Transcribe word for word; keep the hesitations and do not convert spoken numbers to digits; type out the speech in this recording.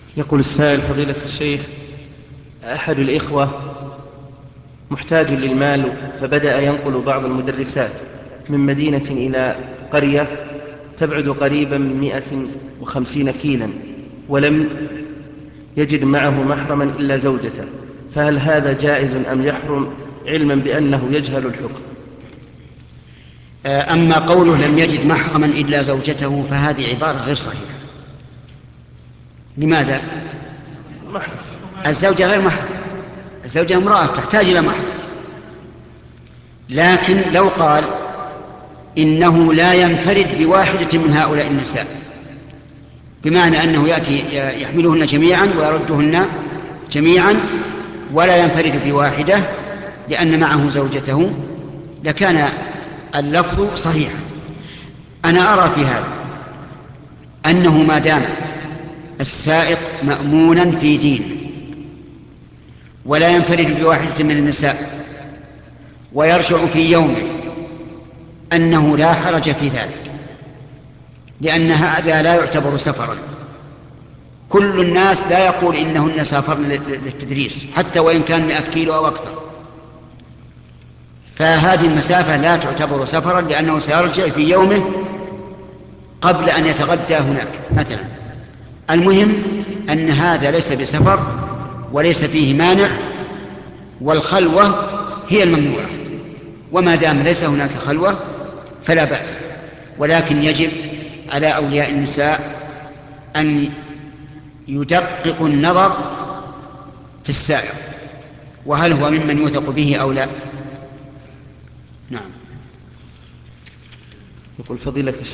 يقول السائل: فضيلة الشيخ، أحد الإخوة محتاج للمال، فبدأ ينقل بعض المدرسات من مدينة إلى قرية تبعد قريبا من مئة وخمسين كيلا، ولم يجد معه محرما إلا زوجته، فهل هذا جائز أم يحرم، علما بأنه يجهل الحكم؟ أما قوله لم يجد محرما إلا زوجته فهذه عبارة غير صحيحة. لماذا؟ محرم. الزوجة غير محرم، الزوجة امرأة تحتاج إلى محرم. لكن لو قال إنه لا ينفرد بواحدة من هؤلاء النساء، بمعنى أنه يأتي يحملهن جميعا ويردهن جميعا ولا ينفرد بواحدة لأن معه زوجته، لكان اللفظ صحيح. أنا أرى في هذا أنه ما دام السائق مأمونا في دينه ولا ينفرد بواحدة من النساء ويرجع في يومه أنه لا حرج في ذلك، لأن هذا لا يعتبر سفرا. كل الناس لا يقول إنهن سافرن للتدريس حتى وإن كان مئة كيلو أو أكثر، فهذه المسافة لا تعتبر سفرا لأنه سيرجع في يومه قبل أن يتغدى هناك مثلا. المهم أن هذا ليس بسفر وليس فيه مانع، والخلوة هي الممنوعة، وما دام ليس هناك خلوة فلا بأس. ولكن يجب على أولياء النساء أن يدققوا النظر في السائق وهل هو ممن يوثق به أو لا. نعم. يقول: فضيلة